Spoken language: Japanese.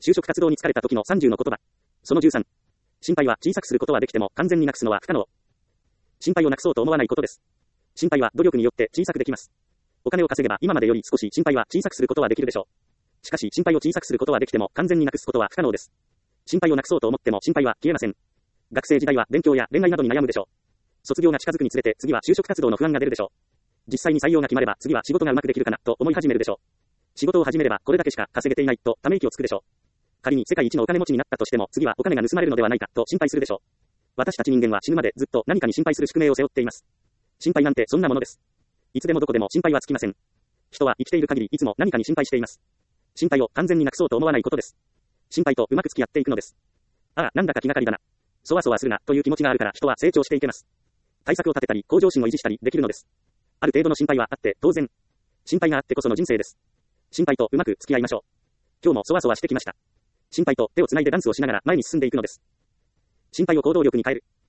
就職活動に疲れた時の30の言葉。その13。心配は小さくすることはできても完全になくすのは不可能。心配をなくそうと思わないことです。心配は努力によって小さくできます。お金を稼げば今までより少し心配は小さくすることはできるでしょう。しかし心配を小さくすることはできても完全になくすことは不可能です。心配をなくそうと思っても心配は消えません。学生時代は勉強や恋愛などに悩むでしょう。卒業が近づくにつれて次は就職活動の不安が出るでしょう。実際に採用が決まれば次は仕事がうまくできるかなと思い始めるでしょう。仕事を始めればこれだけしか稼げていないとため息をつくでしょう。仮に世界一のお金持ちになったとしても次はお金が盗まれるのではないかと心配するでしょう。私たち人間は死ぬまでずっと何かに心配する宿命を背負っています。心配なんてそんなものです。いつでもどこでも心配はつきません。人は生きている限りいつも何かに心配しています。心配を完全になくそうと思わないことです。心配とうまく付き合っていくのです。ああ、なんだか気がかりだな。そわそわするなという気持ちがあるから人は成長していけます。対策を立てたり向上心を維持したりできるのです。ある程度の心配はあって当然。心配があってこその人生です。心配とうまく付き合いましょう。今日もそわそわしてきました。心配と手をつないでダンスをしながら前に進んでいくのです。心配を行動力に変える。